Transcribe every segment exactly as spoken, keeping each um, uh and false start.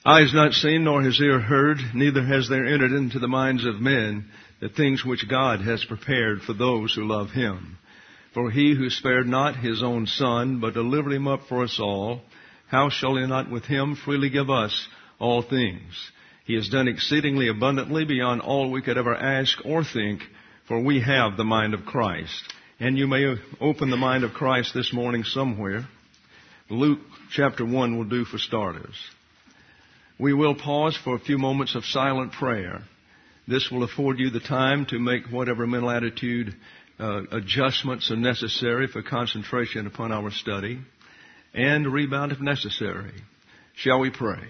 Eye has not seen, nor has ear heard, neither has there entered into the minds of men the things which God has prepared for those who love Him. For He who spared not His own Son, but delivered Him up for us all, how shall He not with Him freely give us all things? He has done exceedingly abundantly beyond all we could ever ask or think, for we have the mind of Christ. And you may open the mind of Christ this morning somewhere. Luke chapter one will do for starters. We will pause for a few moments of silent prayer. This will afford you the time to make whatever mental attitude uh, adjustments are necessary for concentration upon our study, and rebound if necessary. Shall we pray?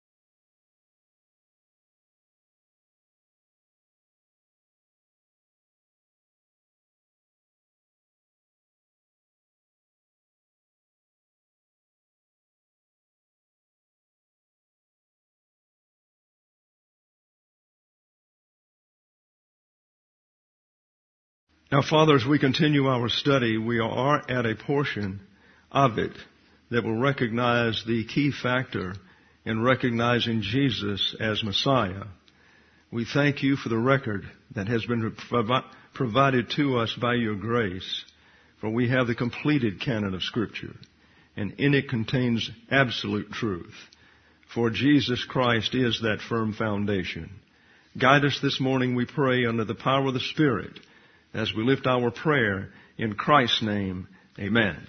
Now, Father, as we continue our study, we are at a portion of it that will recognize the key factor in recognizing Jesus as Messiah. We thank you for the record that has been provi- provided to us by your grace, for we have the completed canon of Scripture, and in it contains absolute truth. For Jesus Christ is that firm foundation. Guide us this morning, we pray, under the power of the Spirit, as we lift our prayer in Christ's name. Amen.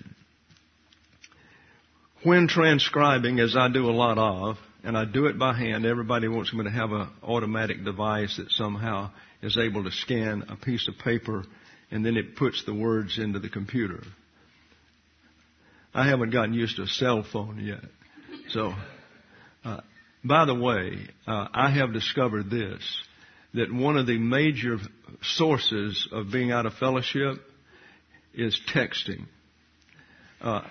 When transcribing, as I do a lot of, and I do it by hand, everybody wants me to have an automatic device that somehow is able to scan a piece of paper and then it puts the words into the computer. I haven't gotten used to a cell phone yet. So, uh, by the way, uh, I have discovered this, that one of the major sources of being out of fellowship is texting. Uh,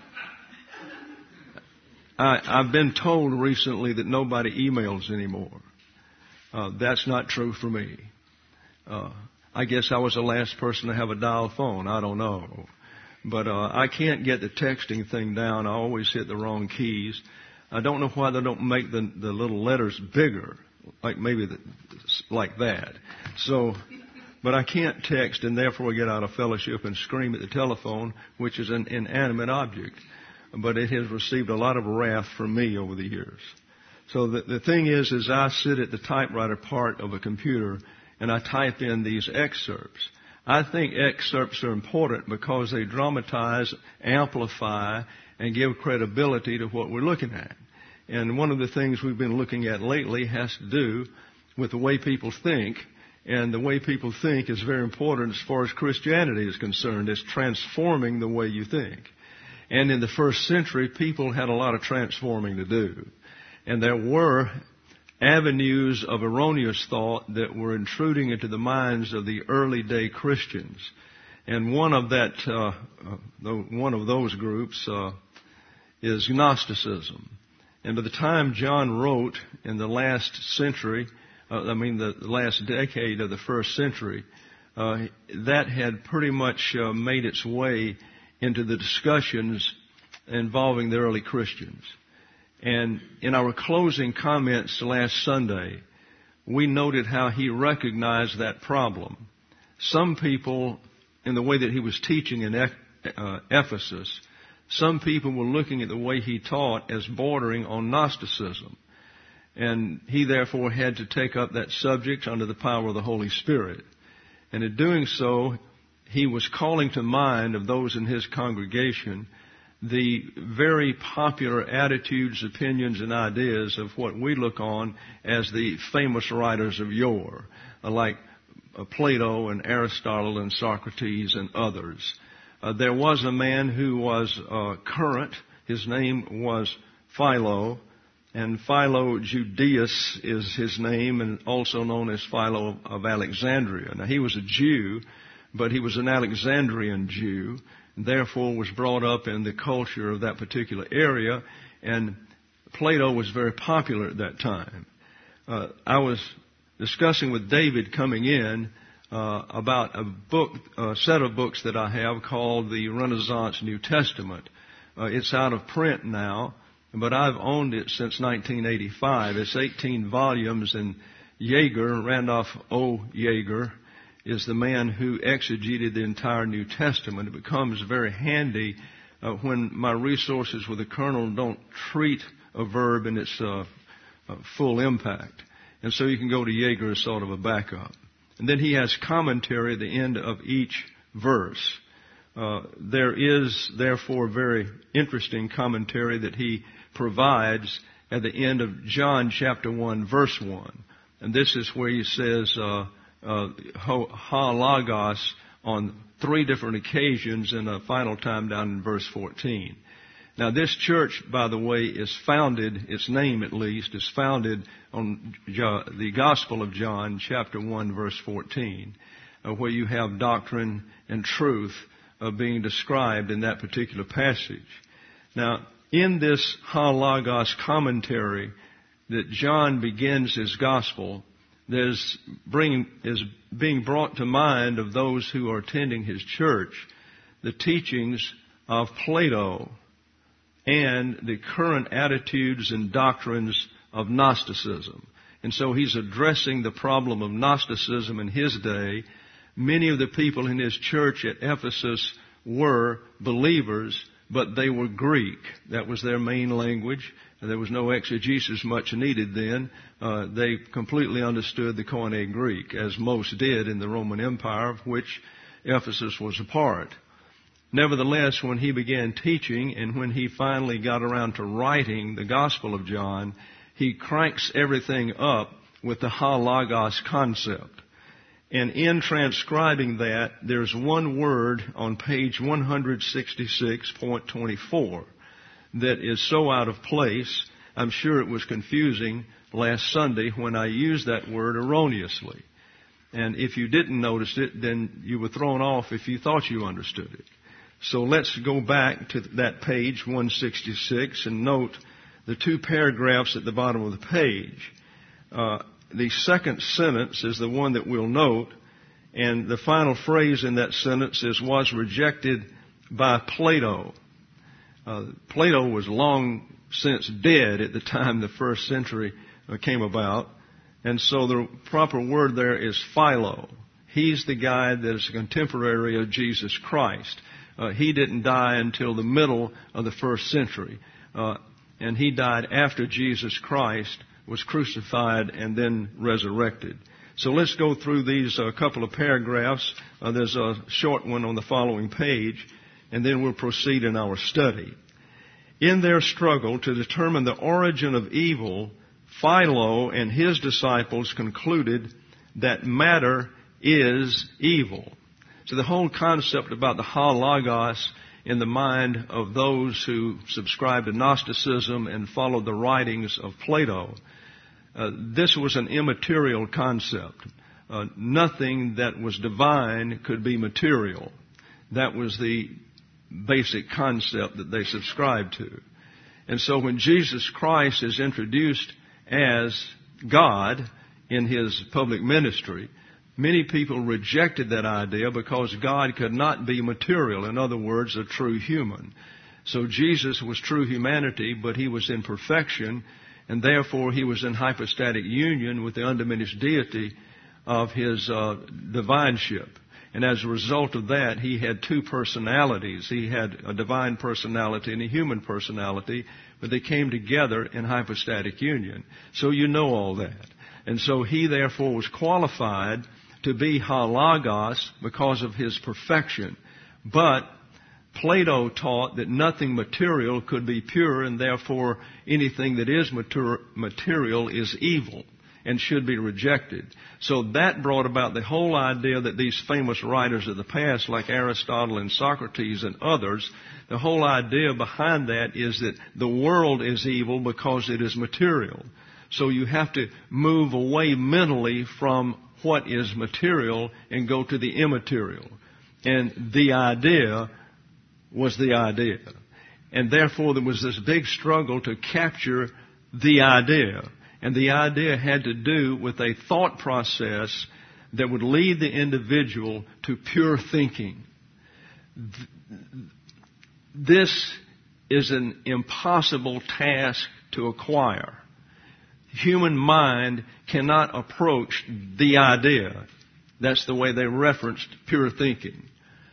I, I've been told recently that nobody emails anymore. Uh, that's not true for me. Uh, I guess I was the last person to have a dial phone. I don't know. But uh, I can't get the texting thing down. I always hit the wrong keys. I don't know why they don't make the, the little letters bigger. Like maybe the, like that. So, but I can't text and therefore get out of fellowship and scream at the telephone, which is an inanimate object. But it has received a lot of wrath from me over the years. So the, the thing is, is I sit at the typewriter part of a computer and I type in these excerpts. I think excerpts are important because they dramatize, amplify, and give credibility to what we're looking at. And one of the things we've been looking at lately has to do with the way people think. And the way people think is very important as far as Christianity is concerned. It's transforming the way you think. And in the first century, people had a lot of transforming to do. And there were avenues of erroneous thought that were intruding into the minds of the early day Christians. And one of that, uh, uh, one of those groups uh, is Gnosticism. And by the time John wrote in the last century, uh, I mean the last decade of the first century, uh, that had pretty much uh, made its way into the discussions involving the early Christians. And in our closing comments last Sunday, we noted how he recognized that problem. Some people, in the way that he was teaching in uh, Ephesus, some people were looking at the way he taught as bordering on Gnosticism. And he therefore had to take up that subject under the power of the Holy Spirit. And in doing so, he was calling to mind of those in his congregation the very popular attitudes, opinions, and ideas of what we look on as the famous writers of yore, like Plato and Aristotle and Socrates and others. Uh, there was a man who was uh, current. His name was Philo, and Philo Judaeus is his name, and also known as Philo of Alexandria. Now, he was a Jew, but he was an Alexandrian Jew, and therefore was brought up in the culture of that particular area, and Plato was very popular at that time. Uh, I was discussing with David coming in Uh, about a book, a set of books that I have called the Renaissance New Testament. Uh, it's out of print now, but I've owned it since nineteen eighty-five. It's eighteen volumes, and Yeager, Randolph O. Yeager, is the man who exegeted the entire New Testament. It becomes very handy uh, when my resources with the Colonel don't treat a verb in its uh, uh, full impact. And so you can go to Yeager as sort of a backup. And then he has commentary at the end of each verse. Uh, there is, therefore, very interesting commentary that he provides at the end of John chapter one, verse one. And this is where he says, uh, uh, ha logos on three different occasions, and a final time down in verse fourteen. Now, this church, by the way, is founded, its name at least, is founded on the Gospel of John, chapter one, verse fourteen, uh, where you have doctrine and truth uh, being described in that particular passage. Now, in this Ha Logos commentary that John begins his Gospel, there's bringing, is being brought to mind of those who are attending his church the teachings of Plato and the current attitudes and doctrines of Gnosticism. And so he's addressing the problem of Gnosticism in his day. Many of the people in his church at Ephesus were believers, but they were Greek. That was their main language. There was no exegesis much needed then. Uh, they completely understood the Koine Greek, as most did in the Roman Empire, of which Ephesus was a part. Nevertheless, when he began teaching and when he finally got around to writing the Gospel of John, he cranks everything up with the Ha Logos concept. And in transcribing that, there's one word on page one sixty-six point twenty-four that is so out of place. I'm sure it was confusing last Sunday when I used that word erroneously. And if you didn't notice it, then you were thrown off if you thought you understood it. So let's go back to that page one sixty-six and note the two paragraphs at the bottom of the page. Uh, the second sentence is the one that we'll note, and the final phrase in that sentence is, was rejected by Plato. Uh, Plato was long since dead at the time the first century uh, came about, and so the proper word there is Philo. He's the guy that is a contemporary of Jesus Christ. Uh, he didn't die until the middle of the first century, uh, and he died after Jesus Christ was crucified and then resurrected. So let's go through these uh, couple of paragraphs. Uh, there's a short one on the following page, and then we'll proceed in our study. In their struggle to determine the origin of evil, Philo and his disciples concluded that matter is evil. So the whole concept about the Ha Logos in the mind of those who subscribed to Gnosticism and followed the writings of Plato, uh, this was an immaterial concept. Uh, nothing that was divine could be material. That was the basic concept that they subscribed to. And so when Jesus Christ is introduced as God in his public ministry, many people rejected that idea because God could not be material. In other words, a true human. So Jesus was true humanity, but he was in perfection, and therefore he was in hypostatic union with the undiminished deity of his uh, divineship. And as a result of that, he had two personalities. He had a divine personality and a human personality, but they came together in hypostatic union. So you know all that. And so he therefore was qualified to be Ha Logos because of his perfection. But Plato taught that nothing material could be pure, and therefore anything that is mater- material is evil and should be rejected. So that brought about the whole idea that these famous writers of the past, like Aristotle and Socrates and others, the whole idea behind that is that the world is evil because it is material. So you have to move away mentally from what is material and go to the immaterial. And the idea was the idea. And therefore there was this big struggle to capture the idea. And the idea had to do with a thought process that would lead the individual to pure thinking. This is an impossible task to acquire. Human mind cannot approach the idea. That's the way they referenced pure thinking.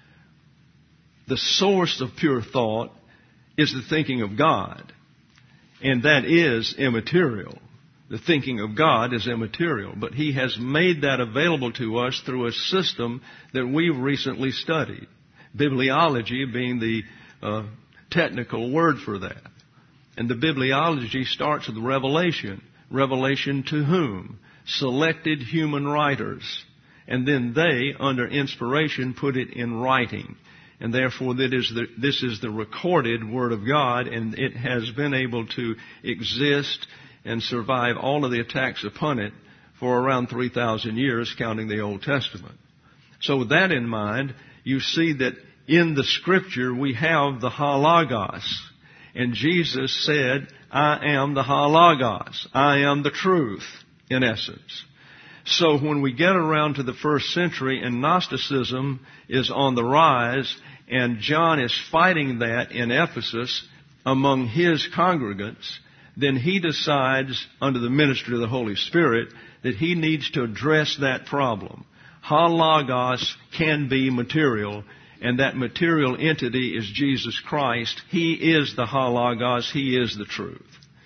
The source of pure thought is the thinking of God, and that is immaterial. The thinking of God is immaterial, but He has made that available to us through a system that we've recently studied. Bibliology being the uh, technical word for that. And the bibliology starts with revelation. Revelation to whom? Selected human writers. And then they, under inspiration, put it in writing. And therefore, that is the, this is the recorded Word of God, and it has been able to exist and survive all of the attacks upon it for around three thousand years, counting the Old Testament. So with that in mind, you see that in the Scripture we have the halagos. And Jesus said, I am the halagos. I am the truth, in essence. So when we get around to the first century and Gnosticism is on the rise, and John is fighting that in Ephesus among his congregants, then he decides, under the ministry of the Holy Spirit, that he needs to address that problem. Halagos can be material, and that material entity is Jesus Christ. He is the halagos. He is the truth.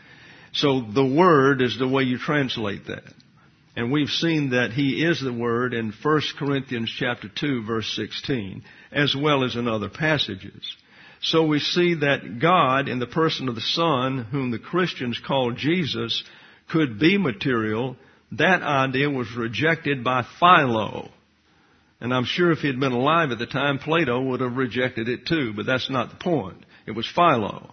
So the Word is the way you translate that. And we've seen that He is the Word in First Corinthians chapter two, verse sixteen, as well as in other passages. So we see that God, in the person of the Son, whom the Christians call Jesus, could be material. That idea was rejected by Philo. And I'm sure if he had been alive at the time, Plato would have rejected it too, but that's not the point. It was Philo.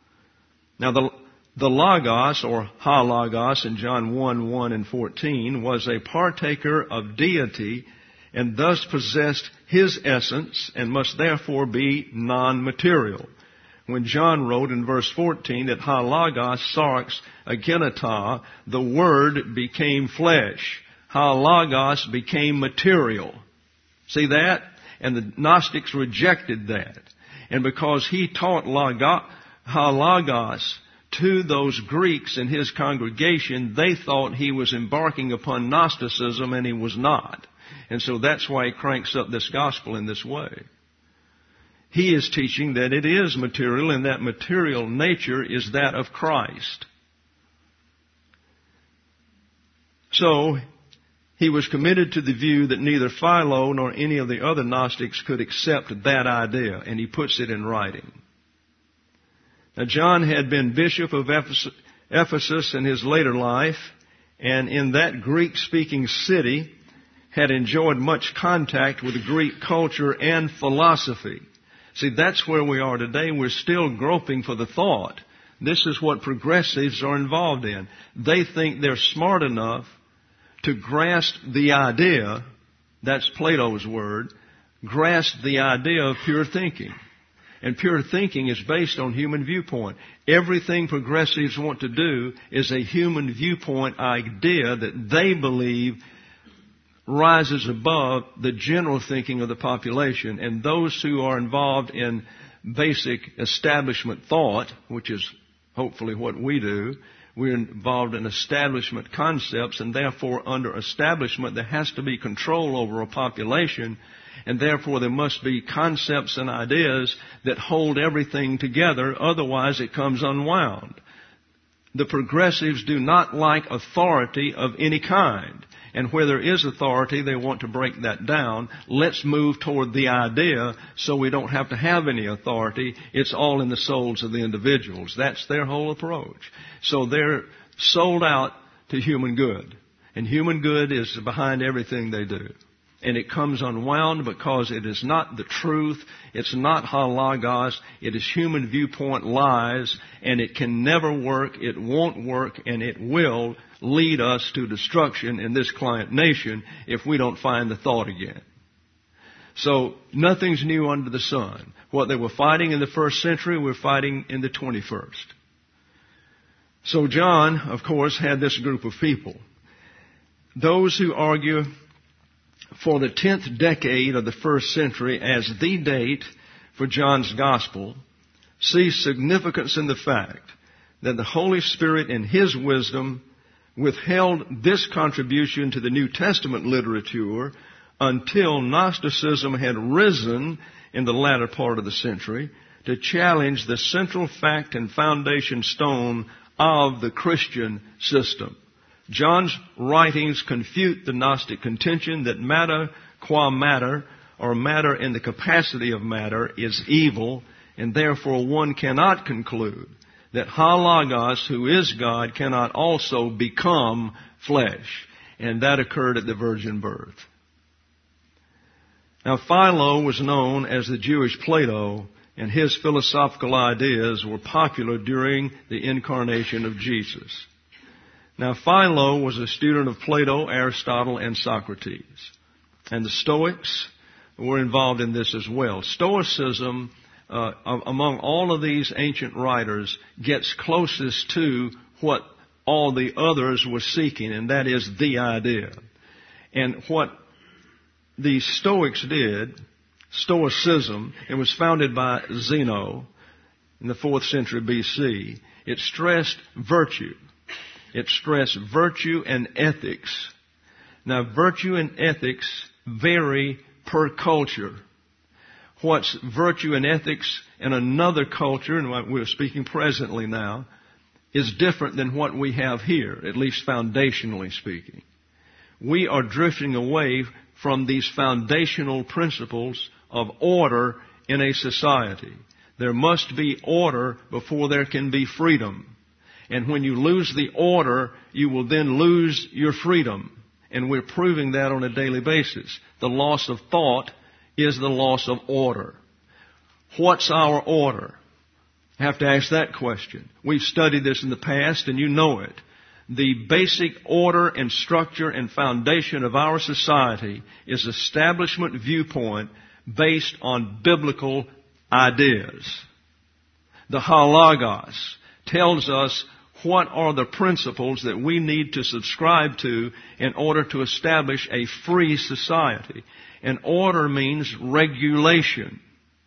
Now the, the Logos, or halagos, in John one, one and fourteen, was a partaker of deity and thus possessed His essence and must therefore be non-material. When John wrote in verse fourteen that halagos sarx agenata, the Word became flesh. Halagos became material. See that? And the Gnostics rejected that. And because he taught halagos to those Greeks in his congregation, they thought he was embarking upon Gnosticism, and he was not. And so that's why he cranks up this gospel in this way. He is teaching that it is material, and that material nature is that of Christ. So he was committed to the view that neither Philo nor any of the other Gnostics could accept that idea, and he puts it in writing. Now, John had been bishop of Ephesus in his later life, and in that Greek-speaking city had enjoyed much contact with Greek culture and philosophy. See, that's where we are today. We're still groping for the thought. This is what progressives are involved in. They think they're smart enough to grasp the idea, that's Plato's word, grasp the idea of pure thinking. And pure thinking is based on human viewpoint. Everything progressives want to do is a human viewpoint idea that they believe rises above the general thinking of the population. And those who are involved in basic establishment thought, which is hopefully what we do, we're involved in establishment concepts, and therefore under establishment there has to be control over a population, and therefore there must be concepts and ideas that hold everything together, otherwise it comes unwound. The progressives do not like authority of any kind. And where there is authority, they want to break that down. Let's move toward the idea so we don't have to have any authority. It's all in the souls of the individuals. That's their whole approach. So they're sold out to human good. And human good is behind everything they do. And it comes unwound because it is not the truth. It's not halagos. It is human viewpoint lies. And it can never work. It won't work. And it will lead us to destruction in this client nation if we don't find the thought again. So nothing's new under the sun. What they were fighting in the first century, we're fighting in the twenty-first. So John, of course, had this group of people. Those who argue for the tenth decade of the first century as the date for John's gospel see significance in the fact that the Holy Spirit in His wisdom withheld this contribution to the New Testament literature until Gnosticism had risen in the latter part of the century to challenge the central fact and foundation stone of the Christian system. John's writings confute the Gnostic contention that matter qua matter, or matter in the capacity of matter, is evil, and therefore one cannot conclude that Ha Logos, who is God, cannot also become flesh. And that occurred at the virgin birth. Now, Philo was known as the Jewish Plato, and his philosophical ideas were popular during the incarnation of Jesus. Now, Philo was a student of Plato, Aristotle, and Socrates. And the Stoics were involved in this as well. Stoicism, uh, among all of these ancient writers, gets closest to what all the others were seeking, and that is the idea. And what the Stoics did, Stoicism, it was founded by Zeno in the fourth century B C. It stressed virtue. It stressed virtue and ethics. Now, virtue and ethics vary per culture. What's virtue and ethics in another culture, and what we're speaking presently now, is different than what we have here, at least foundationally speaking. We are drifting away from these foundational principles of order in a society. There must be order before there can be freedom. And when you lose the order, you will then lose your freedom. And we're proving that on a daily basis. The loss of thought is the loss of order. What's our order? I have to ask that question. We've studied this in the past, and you know it. The basic order and structure and foundation of our society is establishment viewpoint based on biblical ideas. The Halagos tells us what are the principles that we need to subscribe to in order to establish a free society. And order means regulation.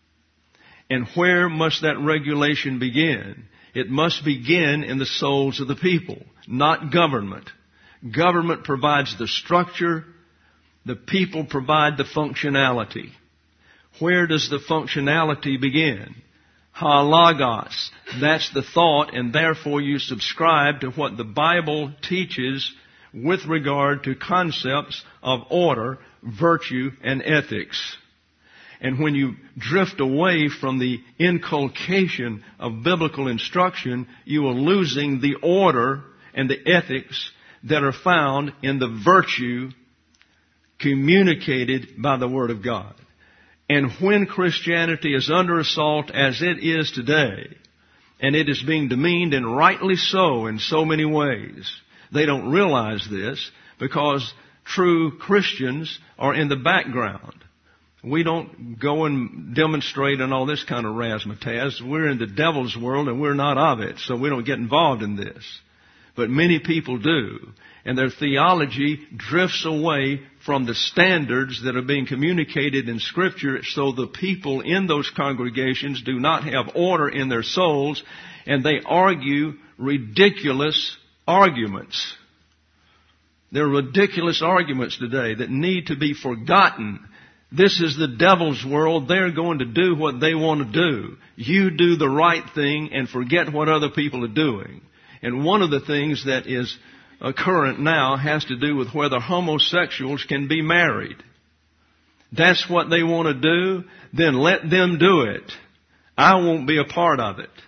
And where must that regulation begin? It must begin in the souls of the people, not government. Government provides the structure. The people provide the functionality. Where does the functionality begin? Halagos. That's the thought, and therefore you subscribe to what the Bible teaches with regard to concepts of order, virtue, and ethics. And when you drift away from the inculcation of biblical instruction, you are losing the order and the ethics that are found in the virtue communicated by the Word of God. And when Christianity is under assault as it is today, and it is being demeaned, and rightly so in so many ways, they don't realize this because true Christians are in the background. We don't go and demonstrate and all this kind of razzmatazz. We're in the devil's world and we're not of it, so we don't get involved in this. But many people do, and their theology drifts away from the standards that are being communicated in Scripture, so the people in those congregations do not have order in their souls, and they argue ridiculous arguments. There are ridiculous arguments today that need to be forgotten. This is the devil's world. They're going to do what they want to do. You do the right thing and forget what other people are doing. And one of the things that is current now has to do with whether homosexuals can be married. That's what they want to do. Then let them do it. I won't be a part of it.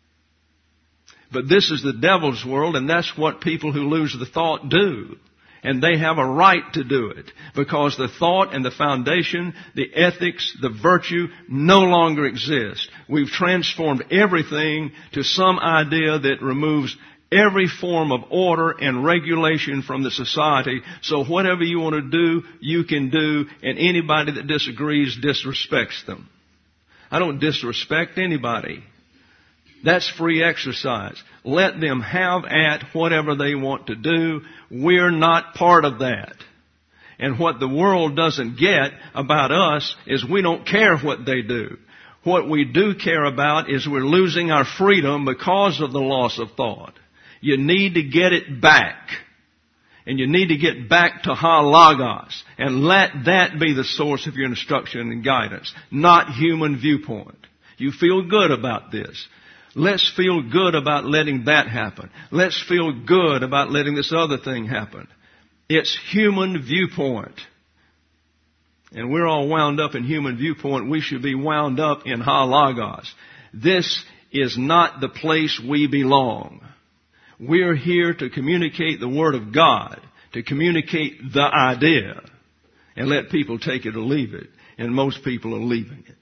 But this is the devil's world, and that's what people who lose the thought do. And they have a right to do it because the thought and the foundation, the ethics, the virtue no longer exist. We've transformed everything to some idea that removes every form of order and regulation from the society. So whatever you want to do, you can do, and anybody that disagrees disrespects them. I don't disrespect anybody. That's free exercise. Let them have at whatever they want to do. We're not part of that. And what the world doesn't get about us is we don't care what they do. What we do care about is we're losing our freedom because of the loss of thought. You need to get it back. And you need to get back to Ha Logos. And let that be the source of your instruction and guidance, not human viewpoint. You feel good about this. Let's feel good about letting that happen. Let's feel good about letting this other thing happen. It's human viewpoint. And we're all wound up in human viewpoint. We should be wound up in Ha Logos. This is not the place we belong. We're here to communicate the Word of God, to communicate the idea, and let people take it or leave it. And most people are leaving it.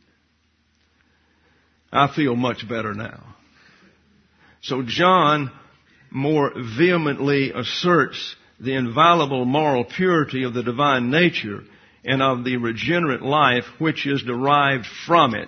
I feel much better now. So John more vehemently asserts the inviolable moral purity of the divine nature and of the regenerate life which is derived from it.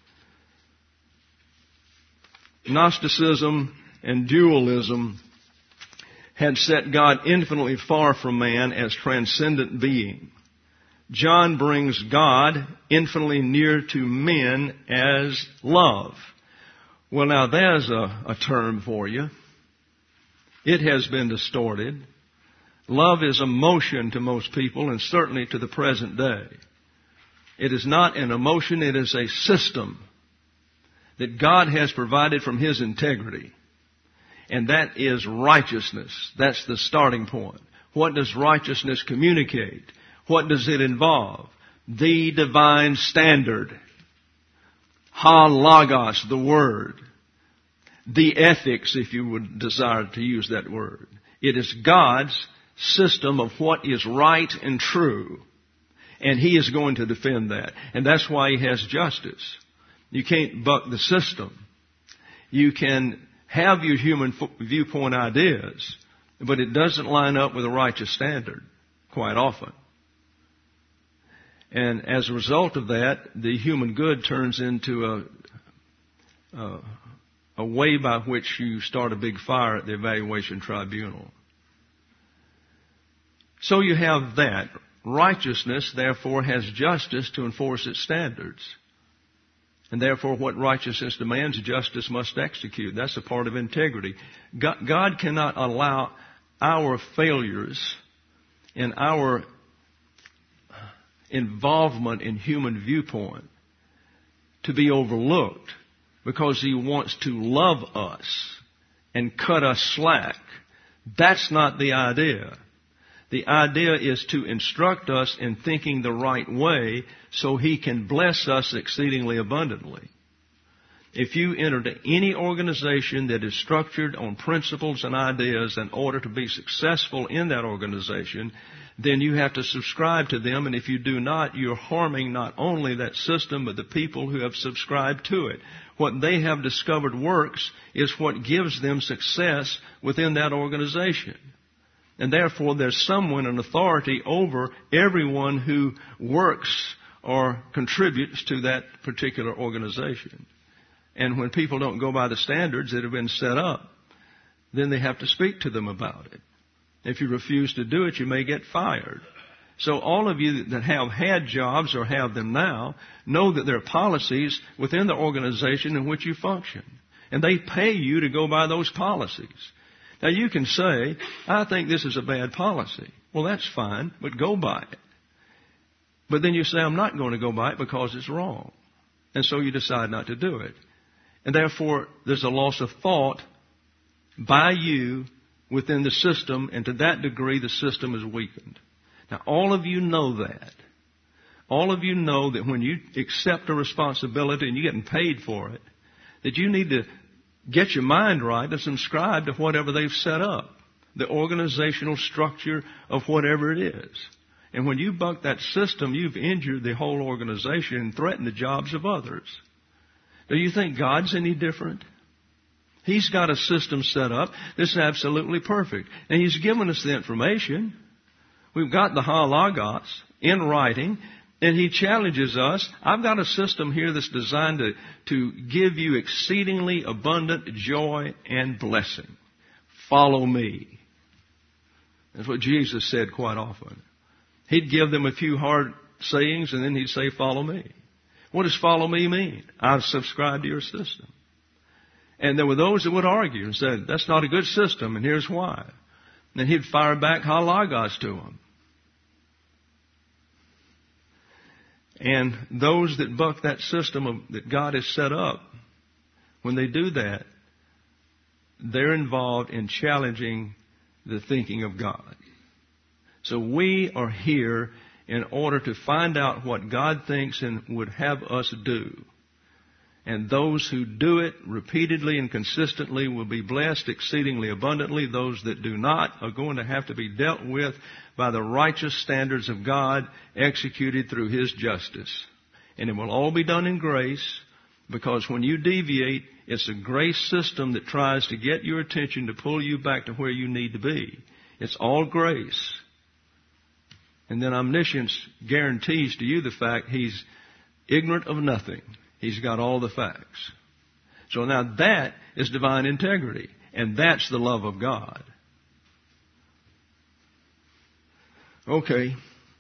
Gnosticism and dualism had set God infinitely far from man as transcendent being. John brings God infinitely near to men as love. Well, now there's a, a term for you. It has been distorted. Love is emotion to most people, and certainly to the present day. It is not an emotion, it is a system that God has provided from His integrity. And that is righteousness. That's the starting point. What does righteousness communicate? What does it involve? The divine standard. Ha Logos, the Word. The ethics, if you would desire to use that word. It is God's system of what is right and true. And He is going to defend that. And that's why He has justice. You can't buck the system. You can have your human viewpoint ideas, but it doesn't line up with a righteous standard quite often. And as a result of that, the human good turns into a, a, a way by which you start a big fire at the evaluation tribunal. So you have that. Righteousness, therefore, has justice to enforce its standards. And therefore, what righteousness demands, justice must execute. That's a part of integrity. God, God cannot allow our failures and our involvement in human viewpoint to be overlooked because He wants to love us and cut us slack. That's not the idea. The idea is to instruct us in thinking the right way so He can bless us exceedingly abundantly. If you enter into any organization that is structured on principles and ideas in order to be successful in that organization, then you have to subscribe to them. And if you do not, you're harming not only that system, but the people who have subscribed to it. What they have discovered works is what gives them success within that organization. And therefore, there's someone, an authority over everyone who works or contributes to that particular organization. And when people don't go by the standards that have been set up, then they have to speak to them about it. If you refuse to do it, you may get fired. So all of you that have had jobs or have them now know that there are policies within the organization in which you function. And they pay you to go by those policies. Now you can say, I think this is a bad policy. Well, that's fine, but go by it. But then you say, I'm not going to go by it because it's wrong. And so you decide not to do it. And therefore, there's a loss of thought by you within the system, and to that degree, the system is weakened. Now, all of you know that. All of you know that when you accept a responsibility and you're getting paid for it, that you need to get your mind right and subscribe to whatever they've set up, the organizational structure of whatever it is. And when you buck that system, you've injured the whole organization and threatened the jobs of others. Do you think God's any different? He's got a system set up that's absolutely perfect. And He's given us the information. We've got the Ha Logos in writing. And He challenges us. I've got a system here that's designed to, to give you exceedingly abundant joy and blessing. Follow me. That's what Jesus said quite often. He'd give them a few hard sayings and then He'd say, follow me. What does follow me mean? I subscribe to your system. And there were those that would argue and said, that's not a good system, and here's why. And he'd fire back halagos to them. And those that buck that system of, that God has set up, when they do that, they're involved in challenging the thinking of God. So we are here in order to find out what God thinks and would have us do. And those who do it repeatedly and consistently will be blessed exceedingly abundantly. Those that do not are going to have to be dealt with by the righteous standards of God executed through His justice. And it will all be done in grace, because when you deviate, it's a grace system that tries to get your attention to pull you back to where you need to be. It's all grace. And then omniscience guarantees to you the fact He's ignorant of nothing. He's got all the facts. So now that is divine integrity, and that's the love of God. Okay.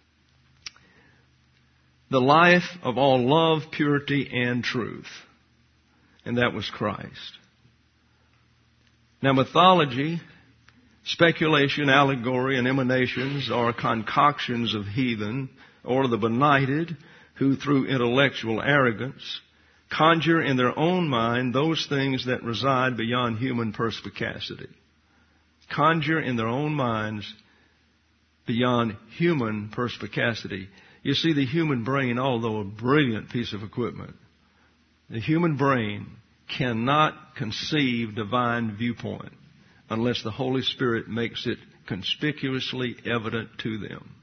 The life of all love, purity, and truth. And that was Christ. Now mythology, speculation, allegory, and emanations are concoctions of heathen or the benighted who through intellectual arrogance conjure in their own mind those things that reside beyond human perspicacity. Conjure in their own minds beyond human perspicacity. You see, the human brain, although a brilliant piece of equipment, the human brain cannot conceive divine viewpoint unless the Holy Spirit makes it conspicuously evident to them.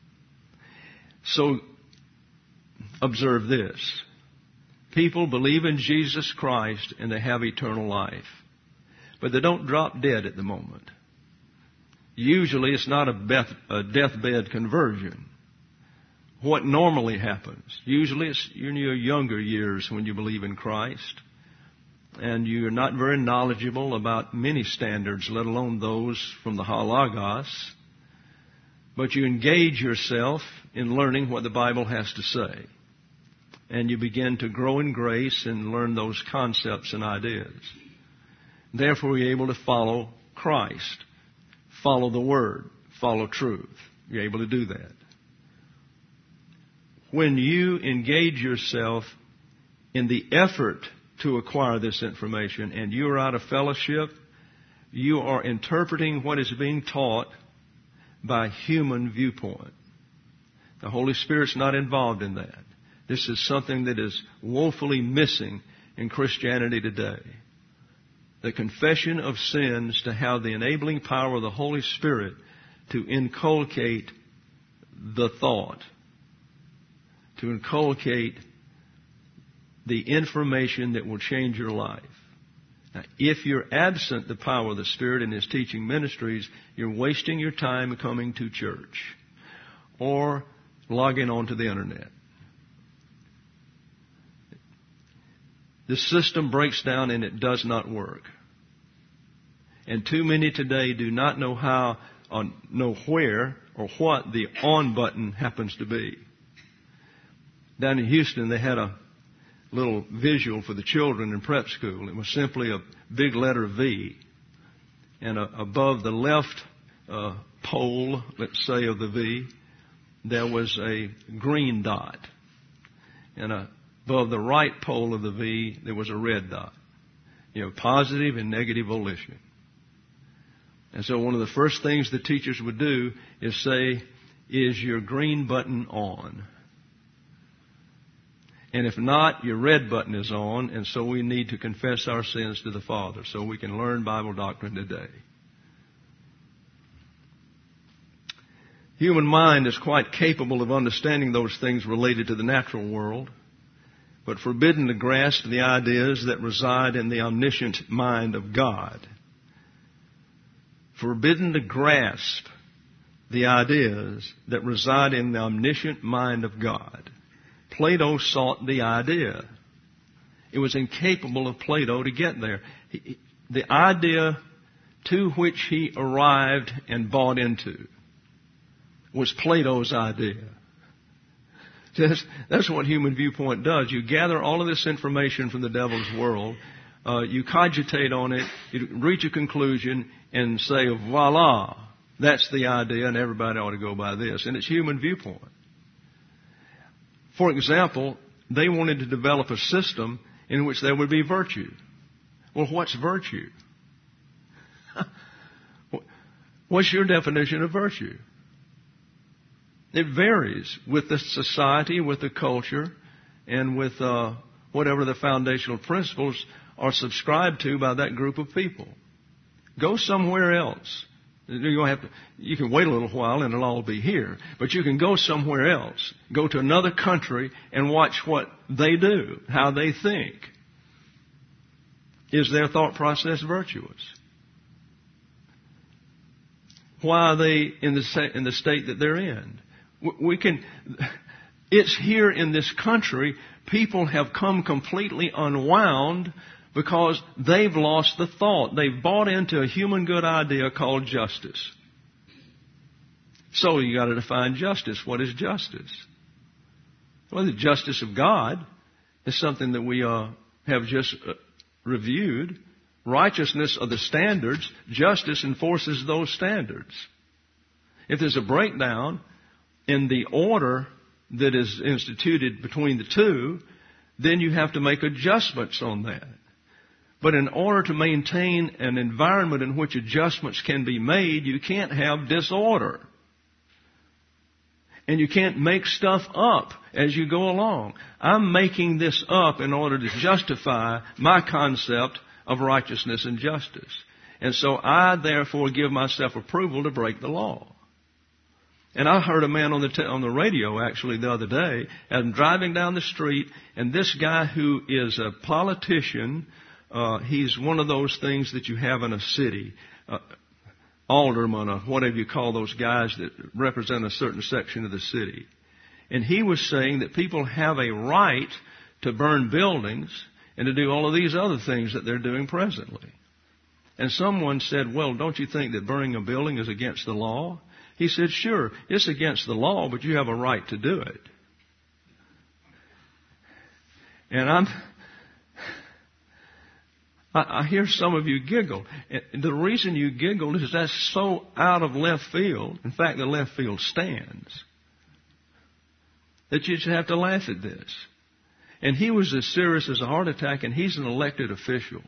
So, observe this. People believe in Jesus Christ and they have eternal life, but they don't drop dead at the moment. Usually it's not a, death, a deathbed conversion. What normally happens? Usually it's in your younger years when you believe in Christ, and you're not very knowledgeable about many standards, let alone those from the halagos, but you engage yourself in learning what the Bible has to say. And you begin to grow in grace and learn those concepts and ideas. Therefore, you're able to follow Christ, follow the Word, follow truth. You're able to do that. When you engage yourself in the effort to acquire this information and you're out of fellowship, you are interpreting what is being taught by human viewpoint. The Holy Spirit's not involved in that. This is something that is woefully missing in Christianity today. The confession of sins to have the enabling power of the Holy Spirit to inculcate the thought, to inculcate the information that will change your life. Now, if you're absent the power of the Spirit in His teaching ministries, you're wasting your time coming to church or logging onto the internet. The system breaks down and it does not work. And too many today do not know how or know where or what the on button happens to be. Down in Houston, they had a little visual for the children in prep school. It was simply a big letter V. And uh, above the left uh, pole, let's say, of the V, there was a green dot. And uh, above the right pole of the V, there was a red dot. You know, positive and negative volition. And so one of the first things the teachers would do is say, is your green button on? And if not, your red button is on, and so we need to confess our sins to the Father so we can learn Bible doctrine today. Human mind is quite capable of understanding those things related to the natural world, but forbidden to grasp the ideas that reside in the omniscient mind of God. Forbidden to grasp the ideas that reside in the omniscient mind of God. Plato sought the idea. It was incapable of Plato to get there. He, the idea to which he arrived and bought into was Plato's idea. That's, that's what human viewpoint does. You gather all of this information from the devil's world, uh, you cogitate on it, you reach a conclusion, and say, voila, that's the idea, and everybody ought to go by this. And it's human viewpoint. For example, they wanted to develop a system in which there would be virtue. Well, what's virtue? What's your definition of virtue? It varies with the society, with the culture, and with uh, whatever the foundational principles are subscribed to by that group of people. Go somewhere else. You have to, you can wait a little while and it'll all be here. But you can go somewhere else. Go to another country and watch what they do, how they think. Is their thought process virtuous? Why are they in the, in the state that they're in? We can, it's here in this country, people have come completely unwound because they've lost the thought. They've bought into a human good idea called justice. So you got to define justice. What is justice? Well, the justice of God is something that we uh, have just uh, reviewed. Righteousness are the standards. Justice enforces those standards. If there's a breakdown in the order that is instituted between the two, then you have to make adjustments on that. But in order to maintain an environment in which adjustments can be made, you can't have disorder. And you can't make stuff up as you go along. I'm making this up in order to justify my concept of righteousness and justice. And so I therefore give myself approval to break the law. And I heard a man on the t- on the radio actually the other day, and I'm driving down the street, and this guy who is a politician, uh, he's one of those things that you have in a city, uh, alderman or whatever you call those guys that represent a certain section of the city. And he was saying that people have a right to burn buildings and to do all of these other things that they're doing presently. And someone said, well, don't you think that burning a building is against the law? He said, sure, it's against the law, but you have a right to do it. And I'm, I, I hear some of you giggle. And the reason you giggled is that's so out of left field. In fact, the left field stands. That you just have to laugh at this. And he was as serious as a heart attack, and he's an elected official.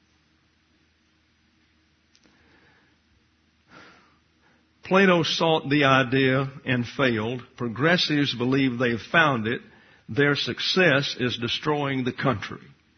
Plato sought the idea and failed. Progressives believe they've found it. Their success is destroying the country.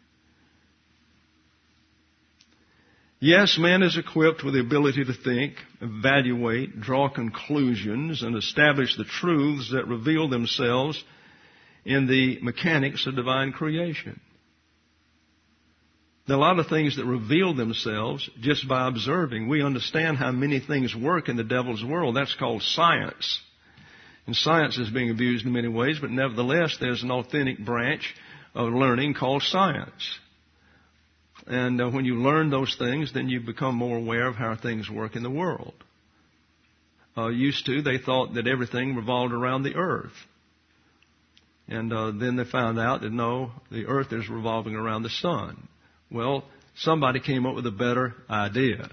Yes, man is equipped with the ability to think, evaluate, draw conclusions, and establish the truths that reveal themselves in the mechanics of divine creation. There are a lot of things that reveal themselves just by observing. We understand how many things work in the devil's world. That's called science. And science is being abused in many ways, but nevertheless, there's an authentic branch of learning called science. And uh, when you learn those things, then you become more aware of how things work in the world. Uh, used to, they thought that everything revolved around the earth. And uh, then they found out that no, the earth is revolving around the sun. Well, somebody came up with a better idea.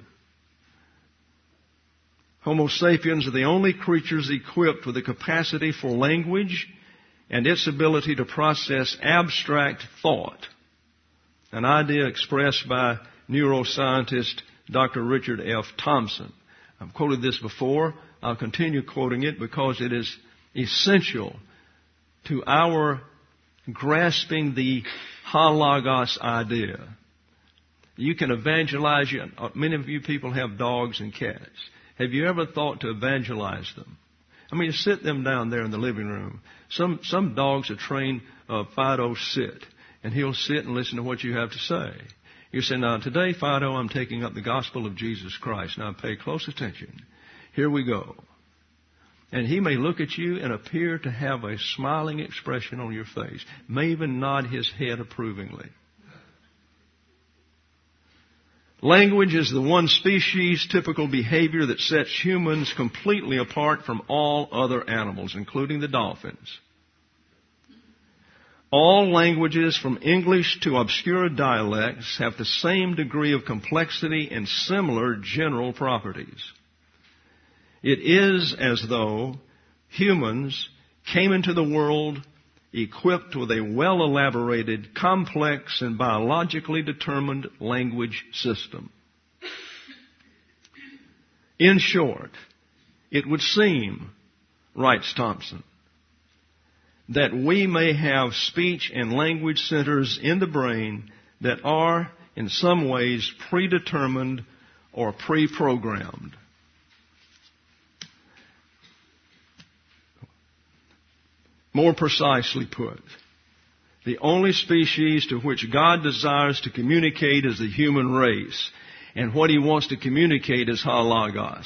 Homo sapiens are the only creatures equipped with the capacity for language and its ability to process abstract thought, an idea expressed by neuroscientist Doctor Richard F. Thompson. I've quoted this before. I'll continue quoting it because it is essential to our grasping the halagos idea. You can evangelize. You, many of you people have dogs and cats. Have you ever thought to evangelize them? I mean, sit them down there in the living room. Some some dogs are trained uh, Fido sit, and he'll sit and listen to what you have to say. You say, now today, Fido, I'm taking up the gospel of Jesus Christ. Now pay close attention. Here we go. And he may look at you and appear to have a smiling expression on your face, may even nod his head approvingly. Language is the one species typical behavior that sets humans completely apart from all other animals, including the dolphins. All languages from English to obscure dialects have the same degree of complexity and similar general properties. It is as though humans came into the world equipped with a well-elaborated, complex, and biologically determined language system. In short, it would seem, writes Thompson, that we may have speech and language centers in the brain that are, in some ways, predetermined or pre-programmed. More precisely put, the only species to which God desires to communicate is the human race, and what He wants to communicate is halagos.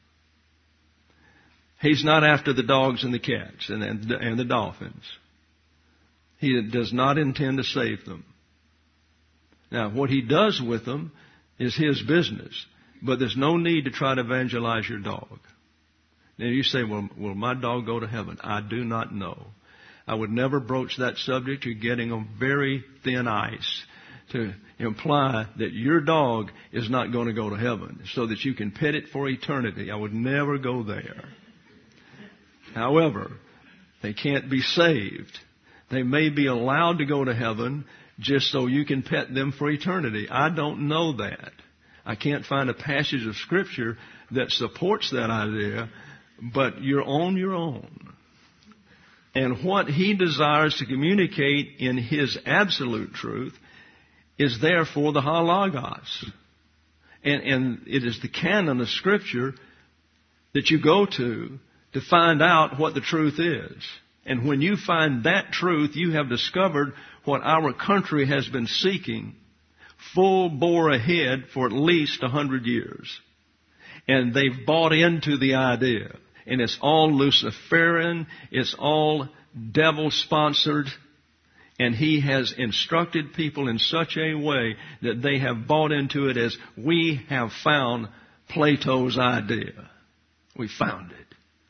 He's not after the dogs and the cats and, and, and the dolphins. He does not intend to save them. Now, what He does with them is His business, but there's no need to try to evangelize your dog. Now you say, well, will my dog go to heaven? I do not know. I would never broach that subject. You're getting on very thin ice to imply that your dog is not going to go to heaven so that you can pet it for eternity. I would never go there. However, they can't be saved. They may be allowed to go to heaven just so you can pet them for eternity. I don't know that. I can't find a passage of Scripture that supports that idea, but you're on your own. And what He desires to communicate in His absolute truth is therefore the halagos. And, and it is the canon of Scripture that you go to to find out what the truth is. And when you find that truth, you have discovered what our country has been seeking full bore ahead for at least a hundred years. And they've bought into the idea. And it's all Luciferian. It's all devil-sponsored. And he has instructed people in such a way that they have bought into it as we have found Plato's idea. We found it.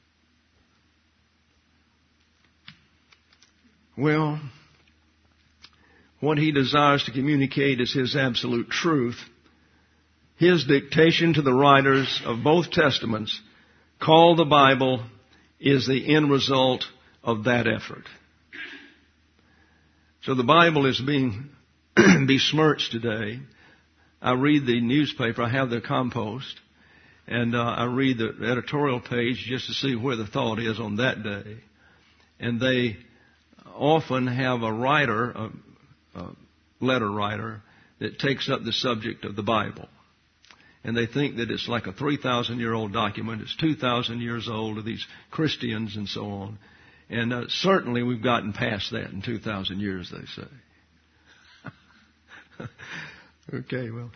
Well, what he desires to communicate is his absolute truth. His dictation to the writers of both Testaments, called the Bible, is the end result of that effort. So the Bible is being besmirched today. I read the newspaper. I have the Compost. And uh, I read the editorial page just to see where the thought is on that day. And they often have a writer, a, a letter writer, that takes up the subject of the Bible. And they think that it's like a three thousand year old document. It's two thousand years old to these Christians and so on. And uh, certainly we've gotten past that in two thousand years, they say. Okay, well,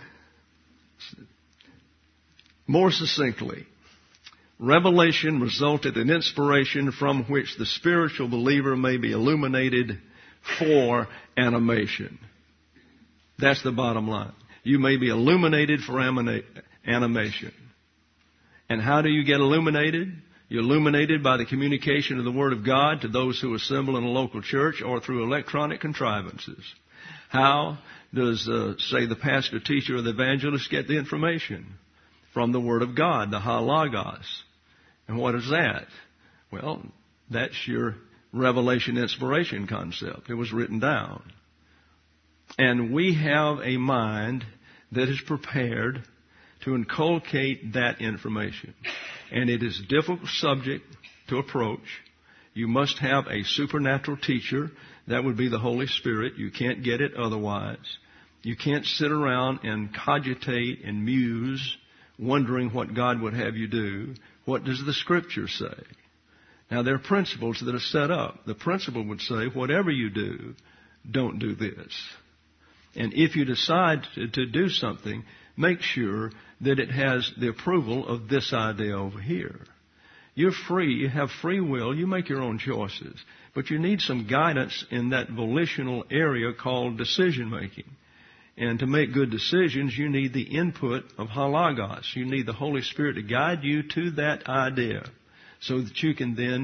more succinctly, revelation resulted in inspiration from which the spiritual believer may be illuminated for animation. That's the bottom line. You may be illuminated for animation. And how do you get illuminated? You're illuminated by the communication of the Word of God to those who assemble in a local church or through electronic contrivances. How does, uh, say, the pastor, teacher, or the evangelist get the information? From the Word of God, the halagos. And what is that? Well, that's your revelation inspiration concept. It was written down. And we have a mind that is prepared to inculcate that information. And it is a difficult subject to approach. You must have a supernatural teacher. That would be the Holy Spirit. You can't get it otherwise. You can't sit around and cogitate and muse, wondering what God would have you do. What does the Scripture say? Now, there are principles that are set up. The principle would say, whatever you do, don't do this. And if you decide to, to do something, make sure that it has the approval of this idea over here. You're free. You have free will. You make your own choices. But you need some guidance in that volitional area called decision making. And to make good decisions, you need the input of halagos. You need the Holy Spirit to guide you to that idea so that you can then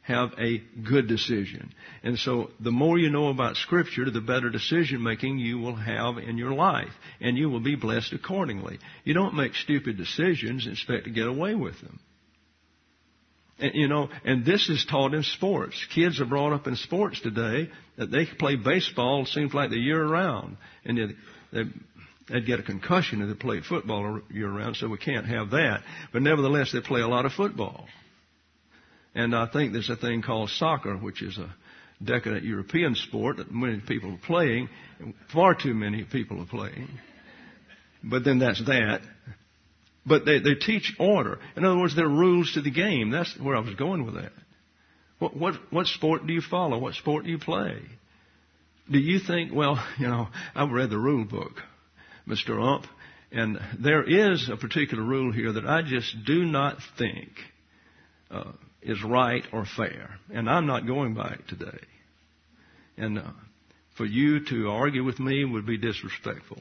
have a good decision. And so the more you know about Scripture, the better decision making you will have in your life. And you will be blessed accordingly. You don't make stupid decisions and expect to get away with them. And, you know, and this is taught in sports. Kids are brought up in sports today that they play baseball, it seems like the year round. And they, they, they'd get a concussion if they played football year round, so we can't have that. But nevertheless, they play a lot of football. And I think there's a thing called soccer, which is a decadent European sport that many people are playing. Far too many people are playing. But then that's that. But they, they teach order. In other words, there are rules to the game. That's where I was going with that. What, what, what sport do you follow? What sport do you play? Do you think, well, you know, I've read the rule book, Mister Ump, and there is a particular rule here that I just do not think uh, is right or fair. And I'm not going by it today. And uh, for you to argue with me would be disrespectful.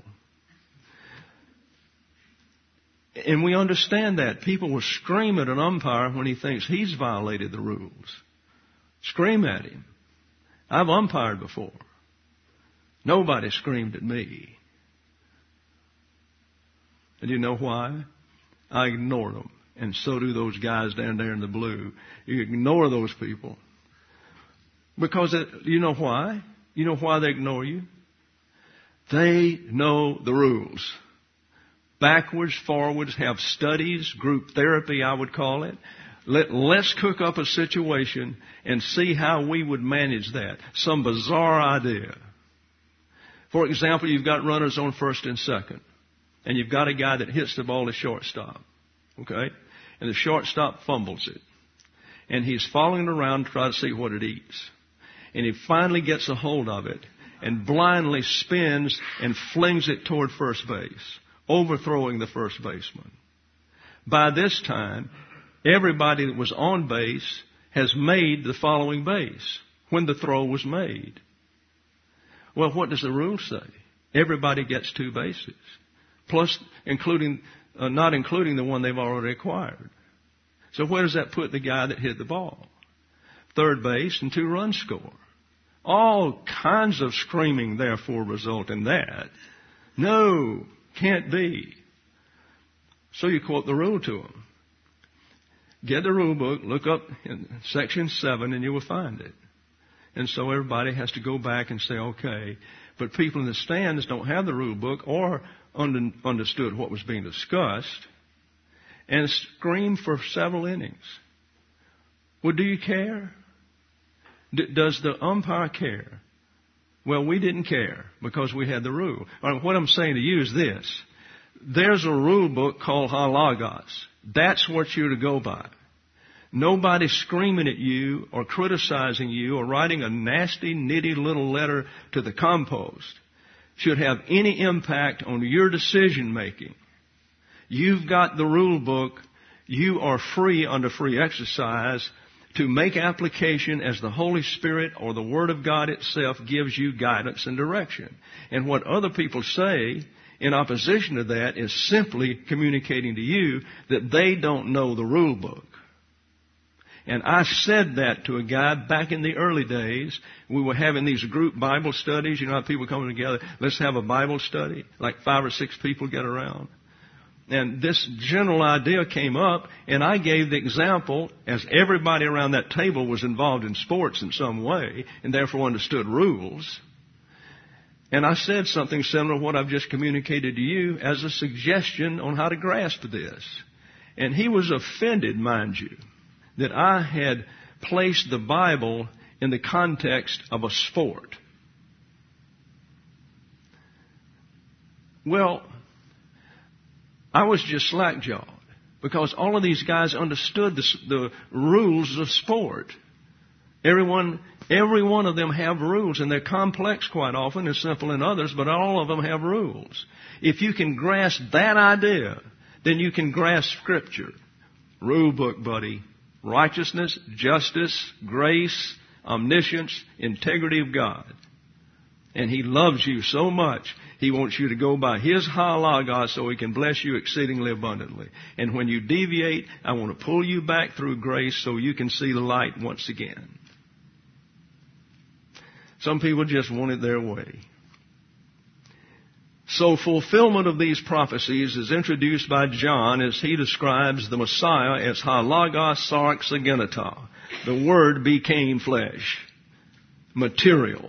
And we understand that. People will scream at an umpire when he thinks he's violated the rules. Scream at him. I've umpired before. Nobody screamed at me. And you know why? I ignore them. And so do those guys down there in the blue. You ignore those people. Because it, you know why? You know why they ignore you? They know the rules. Backwards, forwards, have studies, group therapy, I would call it. Let, let's cook up a situation and see how we would manage that. Some bizarre idea. For example, you've got runners on first and second. And you've got a guy that hits the ball to shortstop. Okay? And the shortstop fumbles it. And he's following it around to try to see what it eats. And he finally gets a hold of it and blindly spins and flings it toward first base, overthrowing the first baseman. By this time, everybody that was on base has made the following base when the throw was made. Well, what does the rule say? Everybody gets two bases, plus including uh, not including the one they've already acquired. So where does that put the guy that hit the ball? Third base and two runs score. All kinds of screaming, therefore, result in that. No, can't be. So you quote the rule to them. Get the rule book, look up in section seven, and you will find it. And so everybody has to go back and say, okay. But people in the stands don't have the rule book or under, understood what was being discussed and scream for several innings. Well, do you care? D- does the umpire care? Well, we didn't care because we had the rule. What I'm saying to you is this. There's a rule book called Halagos. That's what you're to go by. Nobody screaming at you or criticizing you or writing a nasty, nitty little letter to the compost should have any impact on your decision making. You've got the rule book. You are free under free exercise to make application as the Holy Spirit or the Word of God itself gives you guidance and direction. And what other people say in opposition to that is simply communicating to you that they don't know the rule book. And I said that to a guy back in the early days. We were having these group Bible studies. You know how people coming together, let's have a Bible study. Like five or six people get around. And this general idea came up, and I gave the example, as everybody around that table was involved in sports in some way, and therefore understood rules. And I said something similar to what I've just communicated to you as a suggestion on how to grasp this. And he was offended, mind you, that I had placed the Bible in the context of a sport. Well, I was just slack-jawed because all of these guys understood the, the rules of sport. Everyone, every one of them have rules, and they're complex quite often and simple in others, but all of them have rules. If you can grasp that idea, then you can grasp Scripture. Rule book, buddy. Righteousness, justice, grace, omniscience, integrity of God. And He loves you so much, He wants you to go by His ha logos so He can bless you exceedingly abundantly. And when you deviate, I want to pull you back through grace so you can see the light once again. Some people just want it their way. So fulfillment of these prophecies is introduced by John as he describes the Messiah as ha logos sarx agenata. The Word became flesh, material.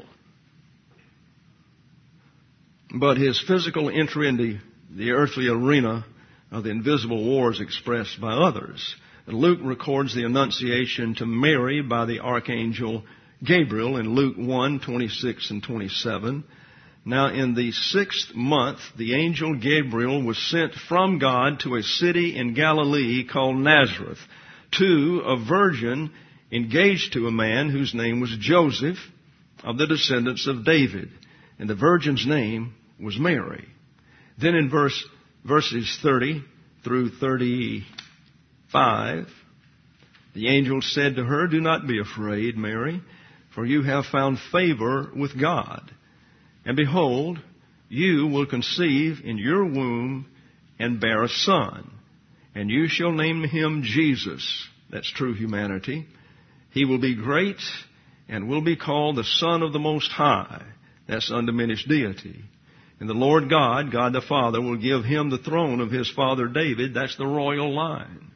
But His physical entry into the earthly arena of the invisible war is expressed by others. Luke records the annunciation to Mary by the archangel Gabriel in Luke one, twenty-six and twenty-seven. Now in the sixth month, the angel Gabriel was sent from God to a city in Galilee called Nazareth, to a virgin engaged to a man whose name was Joseph, of the descendants of David. And the virgin's name was Mary. Then in verse verses thirty through thirty-five, the angel said to her, "Do not be afraid, Mary, for you have found favor with God. And behold, you will conceive in your womb and bear a son, and you shall name him Jesus." That's true humanity. "He will be great and will be called the Son of the Most High." That's undiminished deity. "And the Lord God, God the Father, will give him the throne of his father David." That's the royal line.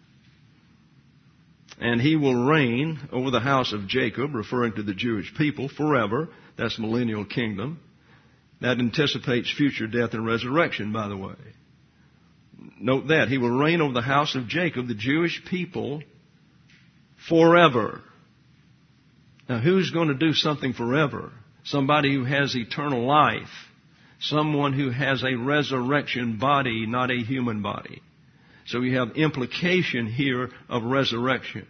"And he will reign over the house of Jacob," referring to the Jewish people, "forever." That's millennial kingdom. That anticipates future death and resurrection, by the way. Note that. He will reign over the house of Jacob, the Jewish people, forever. Now, who's going to do something forever? Somebody who has eternal life. Someone who has a resurrection body, not a human body. So we have implication here of resurrection.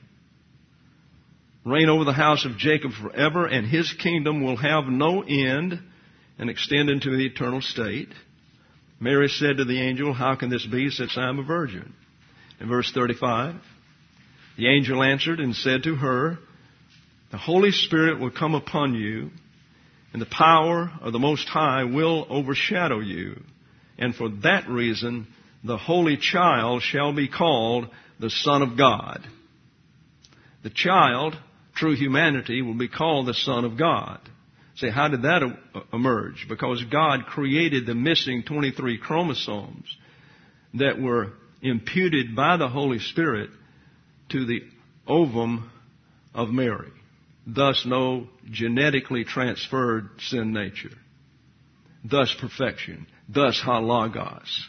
Reign over the house of Jacob forever, and his kingdom will have no end and extend into the eternal state. Mary said to the angel, "How can this be, since I am a virgin?" In verse thirty-five, the angel answered and said to her, "The Holy Spirit will come upon you, and the power of the Most High will overshadow you. And for that reason, the Holy Child shall be called the Son of God." The child, true humanity, will be called the Son of God. Say, how did that emerge? Because God created the missing twenty-three chromosomes that were imputed by the Holy Spirit to the ovum of Mary. Thus no genetically transferred sin nature. Thus perfection. Thus ha logos.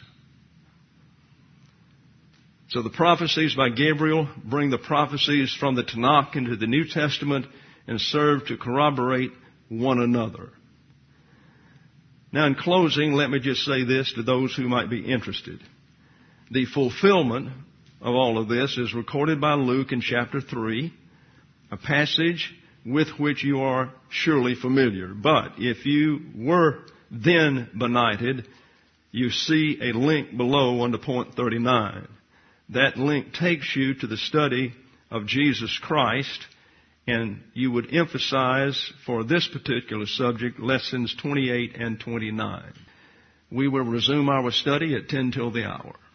So the prophecies by Gabriel bring the prophecies from the Tanakh into the New Testament and serve to corroborate one another. Now in closing, let me just say this to those who might be interested. The fulfillment of all of this is recorded by Luke in chapter three, a passage with which you are surely familiar. But if you were then benighted, you see a link below under point thirty-nine. That link takes you to the study of Jesus Christ, and you would emphasize for this particular subject lessons twenty-eight and twenty-nine. We will resume our study at ten till the hour.